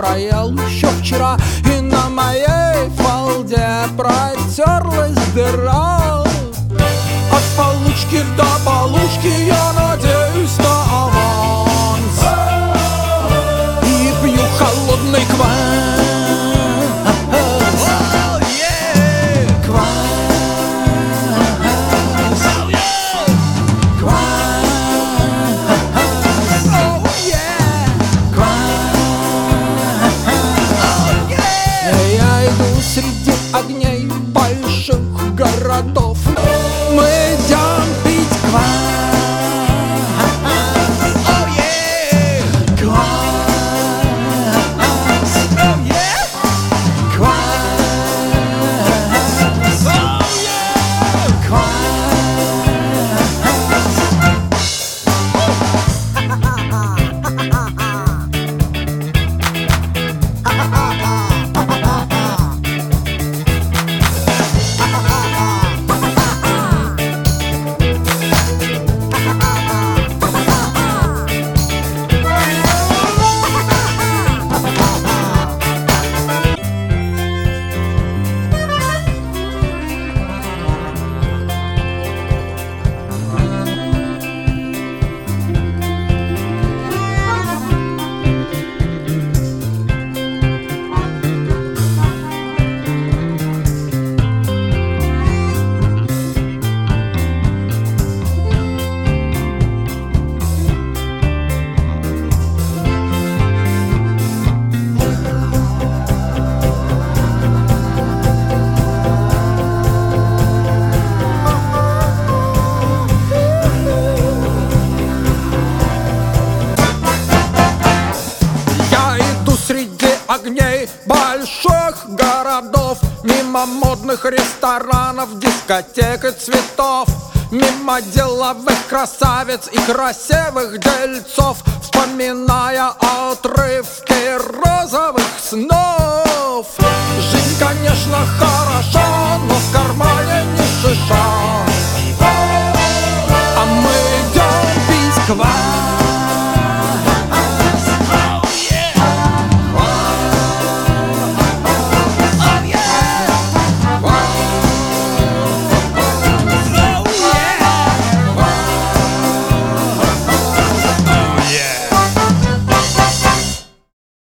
проел еще вчера, и на моей фалде протерлась дыра. От получки до получки я надеюсь на аванс и пью холодный квас. Среди огней больших городов мы идем пить квас. Квас. Среди огней больших городов, мимо модных ресторанов, дискотек и цветов, мимо деловых красавиц и красивых дельцов, вспоминая отрывки розовых снов. Жизнь, конечно, хороша, но в кармане не шиша, а мы идем пить квас.